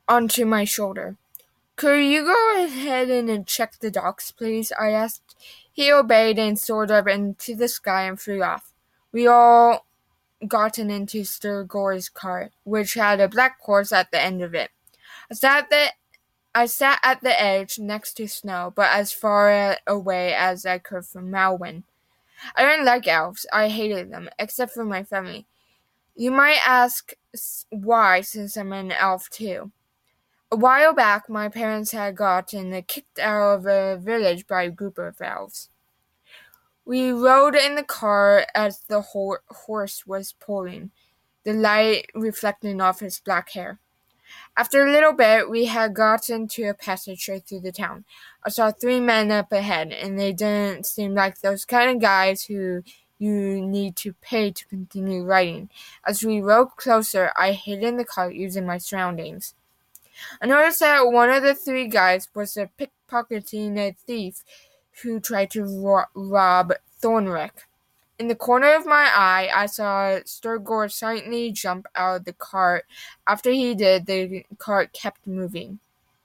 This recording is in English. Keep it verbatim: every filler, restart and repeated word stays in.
onto my shoulder. "Could you go ahead and check the docks, please?" I asked. He obeyed and soared up into the sky and flew off. We all gotten into Sturgore's car, which had a black horse at the end of it. I sat, the, I sat at the edge next to Snow, but as far away as I could from Malwyn. I didn't like elves. I hated them, except for my family. You might ask why, since I'm an elf too. A while back, my parents had gotten kicked out of a village by a group of elves. We rode in the car as the ho- horse was pulling, the light reflecting off his black hair. After a little bit, we had gotten to a passage through the town. I saw three men up ahead, and they didn't seem like those kind of guys who you need to pay to continue riding. As we rode closer, I hid in the car using my surroundings. I noticed that one of the three guys was a pickpocketing thief who tried to ro- rob Thornrick. In the corner of my eye, I saw Sturgore silently jump out of the cart. After he did, the cart kept moving.